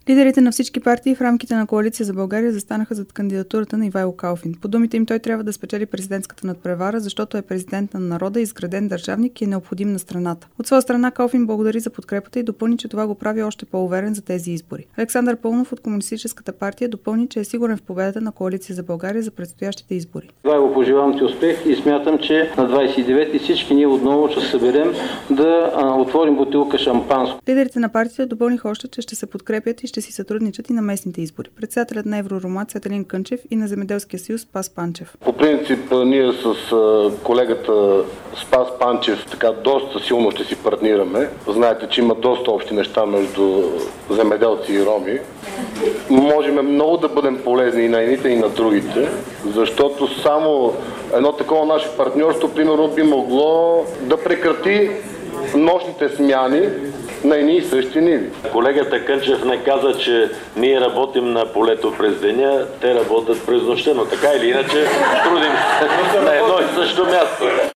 Лидерите на всички партии в рамките на Коалиция за България застанаха зад кандидатурата на Ивайло Калфин. По думите им той трябва да спечели президентската надпревара, защото е президент на народа, изграден държавник и е необходим на страната. От своя страна Калфин благодари за подкрепата и допълни, че това го прави още по-уверен за тези избори. Александър Паунов от Комунистическата партия допълни, че е сигурен в победата на Коалиция за България за предстоящите избори. Ивайло, пожелавам ти успех и смятам, че на 29-ти всички ние отново ще съберем да отворим бутилка шампанско. Лидерите на партията допълниха още, че ще се подкрепят и ще си сътрудничат и на местните избори. Председателят на Евроромат Цветелин Кънчев и на Земеделския съюз Спас Панчев. По принцип ние с колегата Спас Панчев така доста силно ще си партнираме. Знаете, че има доста общи неща между земеделци и роми. Можем много да бъдем полезни и на едните и на другите, защото само едно такова наше партньорство, примерно, би могло да прекрати нощните смяни на едни и същи ниви. Колегата Кънчев не каза, че ние работим на полето през деня, те работят през нощта, но така или иначе трудим на едно и също място.